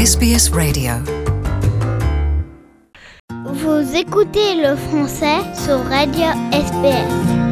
SBS Radio. Vous écoutez le français sur Radio SBS.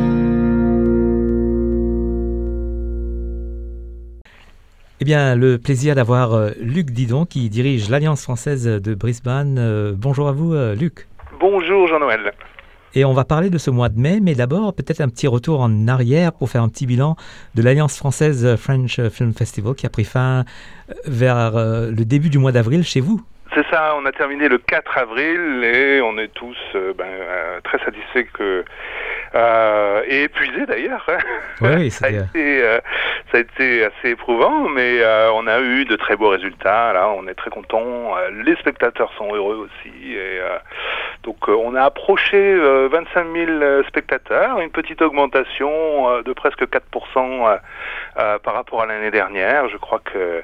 Eh bien, le plaisir d'avoir Luc Didon qui dirige l'Alliance française de Brisbane. Bonjour à vous, Luc. Bonjour Jean-Noël. Et on va parler de ce mois de mai, mais d'abord peut-être un petit retour en arrière pour faire un petit bilan de l'Alliance française French Film Festival qui a pris fin vers le début du mois d'avril chez vous. C'est ça, on a terminé le 4 avril et on est tous très satisfaits et épuisés d'ailleurs. Oui, ça a été assez éprouvant, mais on a eu de très beaux résultats. Là, on est très contents. Les spectateurs sont heureux aussi. Et, donc, on a approché 25 000 spectateurs, une petite augmentation de presque 4% par rapport à l'année dernière. Je crois que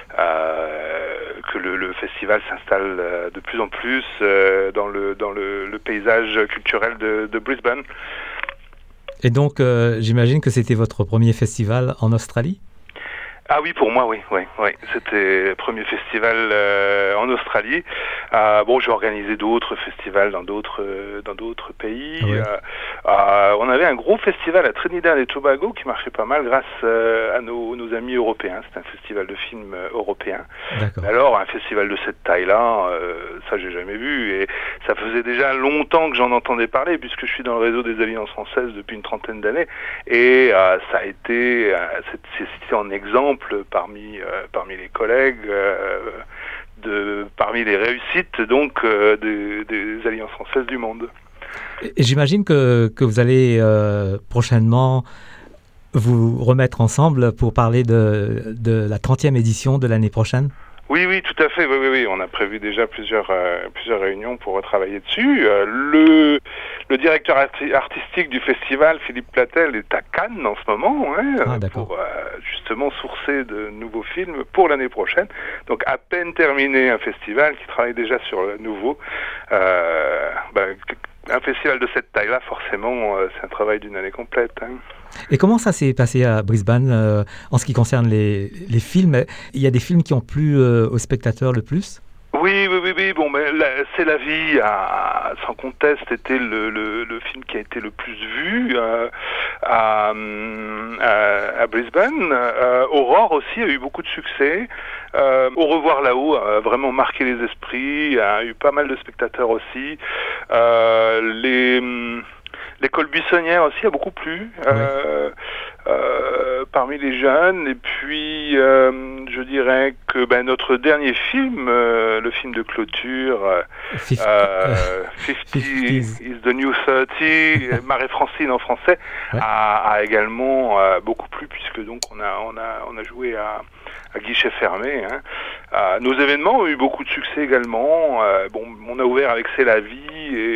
le festival s'installe de plus en plus dans le paysage culturel de Brisbane. Et donc, j'imagine que c'était votre premier festival en Australie ? Ah oui, pour moi, oui. C'était le premier festival en Australie. J'ai organisé d'autres festivals dans d'autres pays. Oui. On avait un gros festival à Trinidad et Tobago qui marchait pas mal grâce à nos amis européens. C'est un festival de films européen. D'accord. Alors, un festival de cette taille-là, ça j'ai jamais vu. Et ça faisait déjà longtemps que j'en entendais parler puisque je suis dans le réseau des Alliances françaises depuis une trentaine d'années. Et ça a été, c'était en exemple parmi les collègues, parmi les réussites donc des Alliances françaises du monde. Et j'imagine que vous allez prochainement vous remettre ensemble pour parler de la 30e édition de l'année prochaine. Oui, tout à fait. Oui. On a prévu déjà plusieurs réunions pour travailler dessus. Le directeur artistique du festival, Philippe Platel, est à Cannes en ce moment, pour justement sourcer de nouveaux films pour l'année prochaine. Donc à peine terminé un festival qui travaille déjà sur le nouveau. Un festival de cette taille-là, forcément, c'est un travail d'une année complète. Et comment ça s'est passé à Brisbane en ce qui concerne les films ? Il y a des films qui ont plu aux spectateurs le plus ? Oui. Bon, mais C'est la vie sans conteste était le film qui a été le plus vu à Brisbane. Aurore aussi a eu beaucoup de succès. Au revoir là-haut a vraiment marqué les esprits. A eu pas mal de spectateurs aussi. L'école buissonnière aussi a beaucoup plu parmi les jeunes. Et puis, je dirais que notre dernier film, le film de clôture, 50 is the New 30, Marée Francine en français, a également beaucoup plu puisque donc on a joué à guichet fermé. Nos événements ont eu beaucoup de succès également. On a ouvert avec C'est la vie et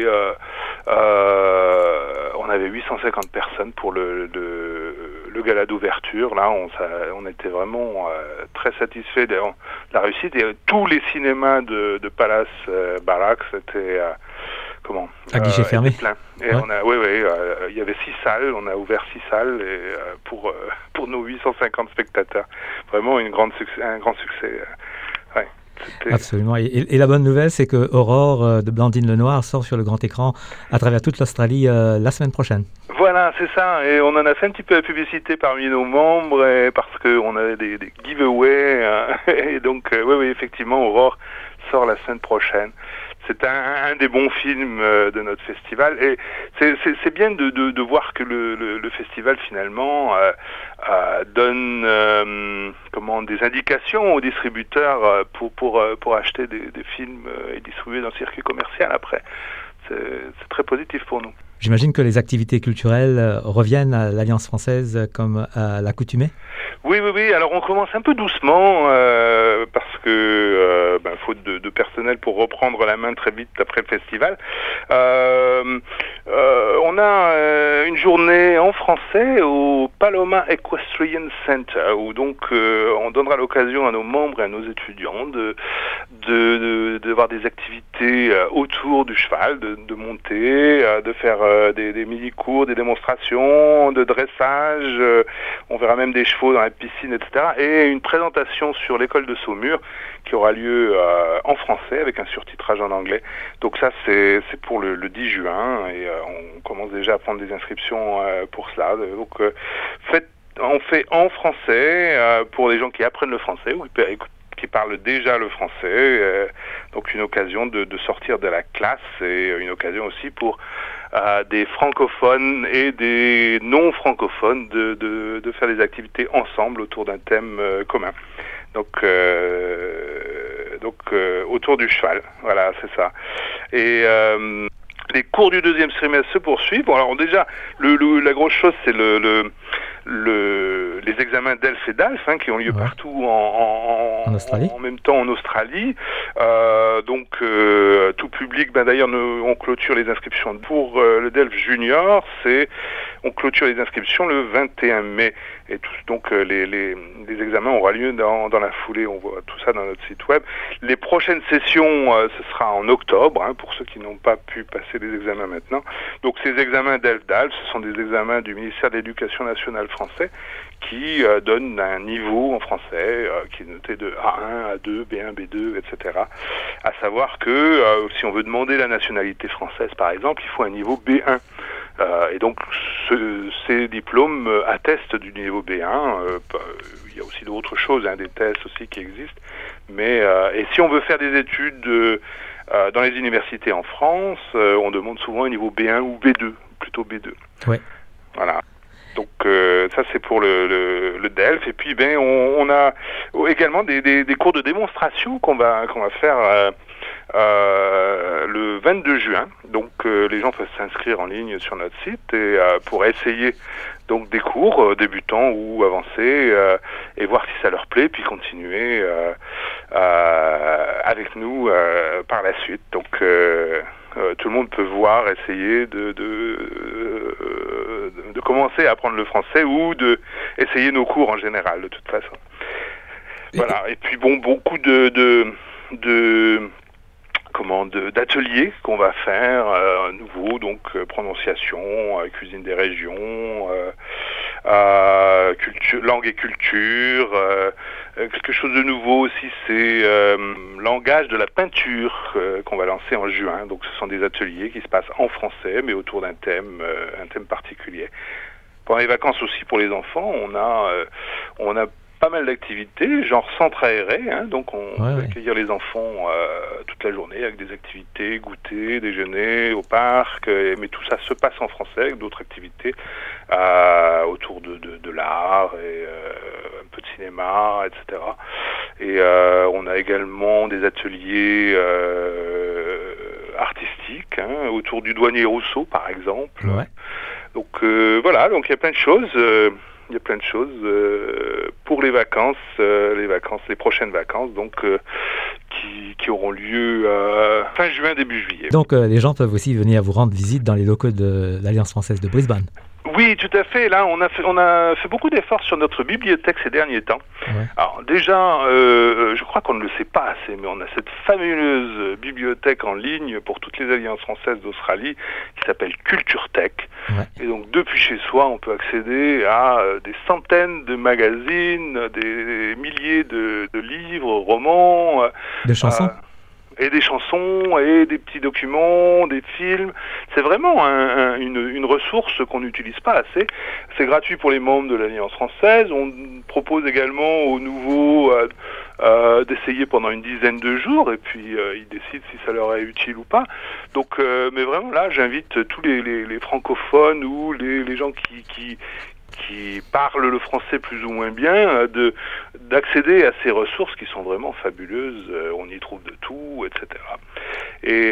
on avait 850 personnes pour le gala d'ouverture. Là, on était vraiment très satisfaits de la réussite. Et tous les cinémas de Palace Barracks étaient à guichet fermé. Plein. Et il y avait 6 salles. On a ouvert 6 salles pour nos 850 spectateurs. Vraiment un grand succès. Absolument. Et la bonne nouvelle, c'est que Aurore de Blandine Lenoir sort sur le grand écran à travers toute l'Australie la semaine prochaine. Voilà, c'est ça. Et on en a fait un petit peu de publicité parmi nos membres parce qu'on avait des giveaways. Et donc, oui, effectivement, Aurore sort la semaine prochaine. C'est un des bons films de notre festival et c'est bien de voir que le festival finalement donne des indications aux distributeurs pour acheter des films et distribuer dans le circuit commercial après. C'est très positif pour nous. J'imagine que les activités culturelles reviennent à l'Alliance française comme à l'accoutumée ? Oui. Alors on commence un peu doucement parce que faute de personnel pour reprendre la main très vite après le festival. On a une journée en français au Paloma Equestrian Center, où donc on donnera l'occasion à nos membres et à nos étudiants de voir des activités autour du cheval, de monter, de faire des mini-cours, des démonstrations, de dressage, on verra même des chevaux dans la piscine, etc. Et une présentation sur l'école de Saumur qui aura lieu en français avec un surtitrage en anglais. Donc ça c'est pour le 10 juin et on commence déjà à prendre des inscriptions pour cela. Donc on fait en français pour les gens qui apprennent le français ou qui parlent déjà le français. Donc une occasion de sortir de la classe et une occasion aussi pour des francophones et des non-francophones de faire des activités ensemble autour d'un thème commun. Donc autour du cheval, voilà, c'est ça. Et les cours du deuxième semestre se poursuivent. Bon, alors déjà, la grosse chose, c'est les examens d'ELF et d'ALF qui ont lieu partout en Australie. En même temps en Australie. Donc tout public, d'ailleurs on clôture les inscriptions pour le DELF Junior, on clôture les inscriptions le 21 mai. Et donc les examens auront lieu dans la foulée, on voit tout ça dans notre site web. Les prochaines sessions, ce sera en octobre, pour ceux qui n'ont pas pu passer les examens maintenant. Donc ces examens d'ELF-DALF, ce sont des examens du ministère de l'Éducation nationale français qui donnent un niveau en français qui est noté de A1, A2, B1, B2, etc. À savoir que si on veut demander la nationalité française, par exemple, il faut un niveau B1. Et donc ces diplômes attestent du niveau B1. Il y a aussi d'autres choses, des tests aussi qui existent. Mais et si on veut faire des études dans les universités en France, on demande souvent un niveau B1 ou B2, plutôt B2. Ouais. Voilà. Donc ça c'est pour le DELF. Et puis on a également des cours de démonstration qu'on va faire le 22 juin. Donc les gens peuvent s'inscrire en ligne sur notre site et pour essayer donc des cours débutants ou avancés et voir si ça leur plaît, puis continuer avec nous par la suite. Donc tout le monde peut voir, essayer de commencer à apprendre le français ou de essayer nos cours en général de toute façon. Voilà. Et puis beaucoup d'ateliers qu'on va faire à nouveau, donc prononciation, cuisine des régions, langue et culture. Quelque chose de nouveau aussi, c'est langage de la peinture qu'on va lancer en juin. Donc ce sont des ateliers qui se passent en français, mais autour d'un thème particulier. Pendant les vacances aussi pour les enfants, on a pas mal d'activités, genre centre aéré, donc on peut accueillir les enfants toute la journée avec des activités, goûter, déjeuner au parc, mais tout ça se passe en français avec d'autres activités autour de l'art et un peu de cinéma, etc. Et on a également des ateliers artistiques autour du douanier Rousseau, par exemple. Ouais. Donc voilà, donc il y a plein de choses. Il y a plein de choses pour les vacances, les prochaines vacances, donc qui auront lieu fin juin, début juillet. Donc les gens peuvent aussi venir vous rendre visite dans les locaux de l'Alliance française de Brisbane. Oui, tout à fait. Là, on a fait beaucoup d'efforts sur notre bibliothèque ces derniers temps. Ouais. Alors déjà, je crois qu'on ne le sait pas assez, mais on a cette fabuleuse bibliothèque en ligne pour toutes les alliances françaises d'Australie qui s'appelle CultureTech. Ouais. Et donc depuis chez soi, on peut accéder à des centaines de magazines, des milliers de livres, romans, de chansons. Et des chansons, et des petits documents, des films. C'est vraiment une ressource qu'on n'utilise pas assez. C'est gratuit pour les membres de l'Alliance française. On propose également aux nouveaux d'essayer pendant une dizaine de jours, et puis ils décident si ça leur est utile ou pas. Donc, mais vraiment là, j'invite tous les francophones ou les gens qui parlent le français plus ou moins bien, d'accéder à ces ressources qui sont vraiment fabuleuses. On y trouve de tout, etc. Et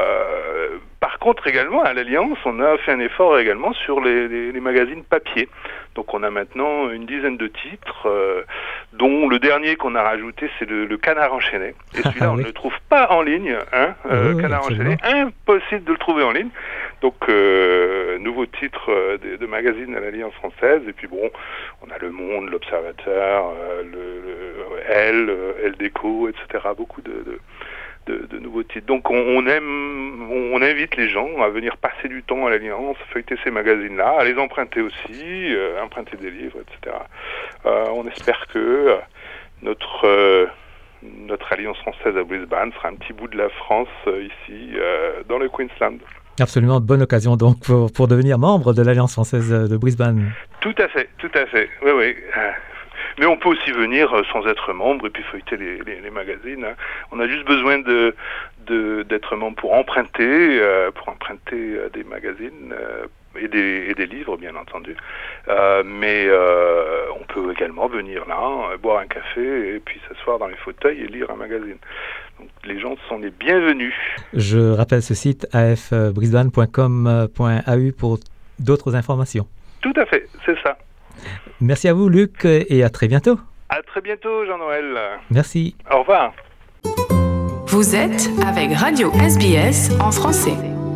par contre également à l'Alliance, on a fait un effort également sur les magazines papier. Donc on a maintenant une dizaine de titres, dont le dernier qu'on a rajouté, c'est le Canard enchaîné. Et celui-là, on ne le trouve pas en ligne. Canard enchaîné, impossible de le trouver en ligne. Donc, nouveau titre de magazine à l'Alliance française. Et puis bon, on a Le Monde, L'Observateur, Elle Déco, etc. Beaucoup de nouveaux titres. Donc on invite les gens à venir passer du temps à l'Alliance, feuilleter ces magazines-là, à les emprunter aussi, emprunter des livres, etc. On espère que notre Alliance française à Brisbane sera un petit bout de la France ici, dans le Queensland. Absolument, bonne occasion donc pour devenir membre de l'Alliance française de Brisbane. Tout à fait, oui. Mais on peut aussi venir sans être membre et puis feuilleter les magazines. On a juste besoin d'être membre pour emprunter des magazines et des livres, bien entendu. Mais on peut également venir là, boire un café et puis s'asseoir dans les fauteuils et lire un magazine. Donc, les gens sont les bienvenus. Je rappelle ce site afbrisbane.com.au pour d'autres informations. Tout à fait, c'est ça. Merci à vous, Luc, et à très bientôt. À très bientôt, Jean-Noël. Merci. Au revoir. Vous êtes avec Radio SBS en français.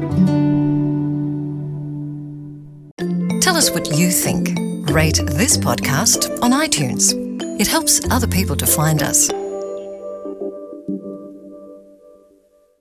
Tell us what you think. Rate this podcast on iTunes. It helps other people to find us.